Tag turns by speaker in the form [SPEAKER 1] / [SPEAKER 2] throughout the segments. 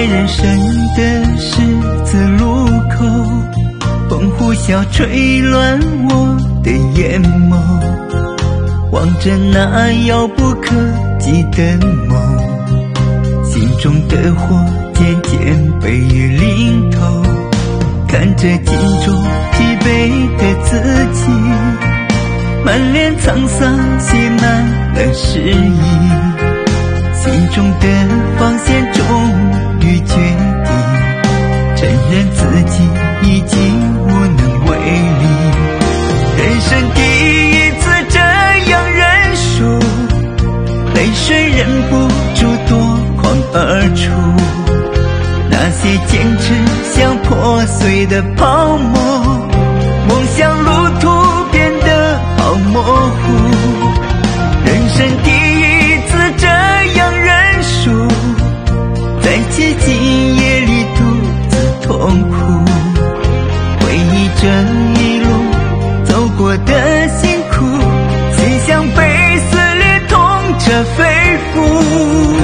[SPEAKER 1] 人生的十字路口，风呼啸吹乱我的眼眸，望着那遥不可及的梦，心中的火渐渐被雨淋透，看着镜中疲惫的自己，满脸沧桑写满了诗意，心中的防线终于决定，承认自己已经无能为力。人生第一次这样认输，泪水忍不住夺眶而出，那些坚持像破碎的泡沫，梦想路途变得好模糊。人生第一次这样认输，在寂静夜里独自痛苦，回忆这一路走过的辛苦，心像被撕裂痛着肺腑。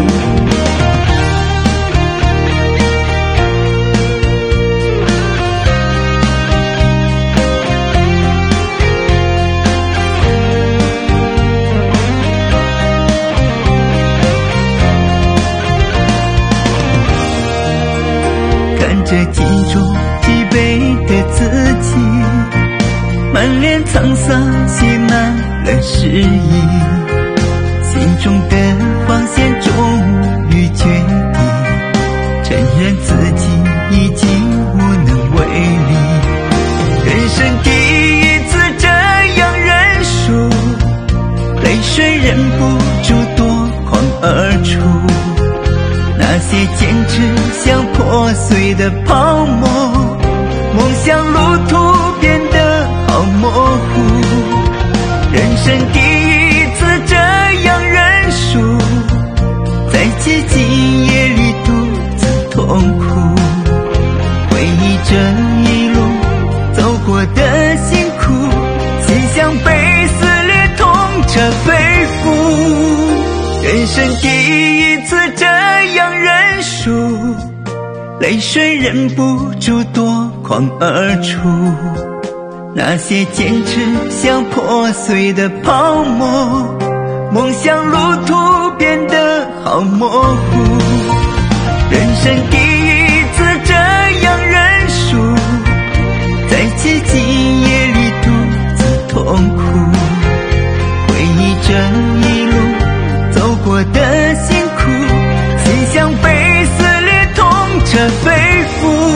[SPEAKER 1] 看着镜中疲惫的自己，满脸沧桑写满了诗意，心中的防线终于决定，承认自己已经无能为力。人生第一次这样认输，泪水忍不住夺眶而出，那些坚持像破碎的泡沫，梦想路途变得好模糊。人生第一次这样认输，在寂静夜里独自痛苦，回忆这一路走过的辛苦，心像被撕裂痛着肺腑。人生第一次这样认输，泪水忍不住夺眶而出，那些坚持像破碎的泡沫，梦想路途变得好模糊。人生第一次这样认输，在寂静夜里独自痛苦，回忆这一路走过的辛苦，心像被撕裂痛着肺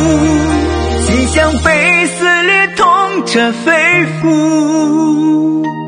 [SPEAKER 1] 腑，心像被撕裂痛着肺腑。